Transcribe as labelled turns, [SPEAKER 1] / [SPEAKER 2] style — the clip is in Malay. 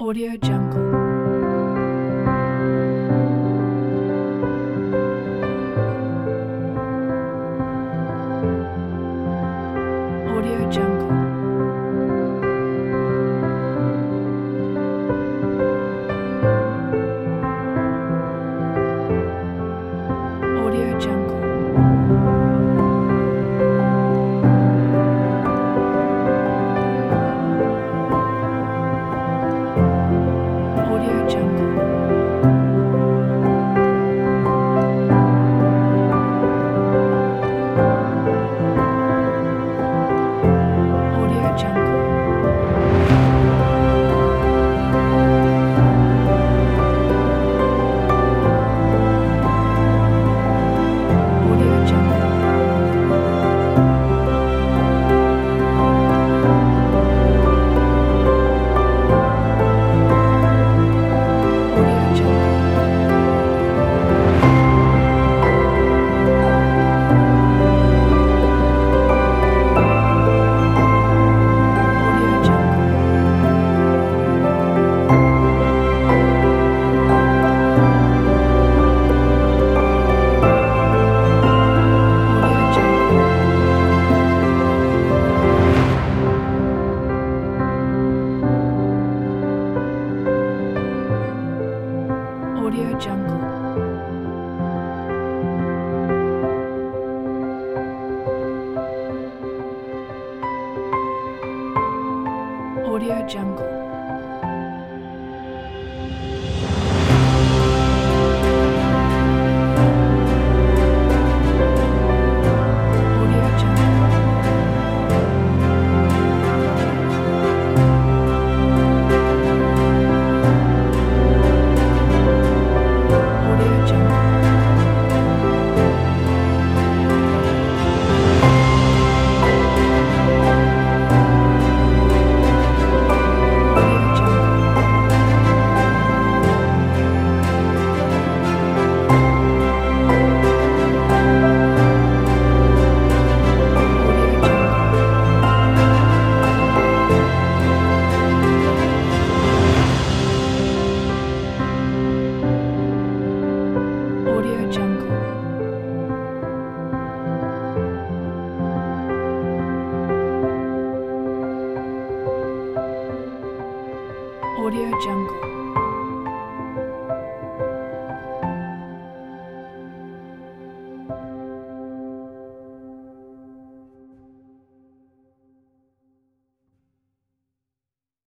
[SPEAKER 1] Audio Jungle. Audio Jungle. Audio Jungle. Audio Jungle. Audio Jungle. Audio Jungle. Audio Jungle. Audio Jungle. Audio Jungle. Audio Jungle. Audio Jungle. Audio Jungle. Audio Jungle. Audio Jungle. Audio Jungle. Audio Jungle. Audio Jungle.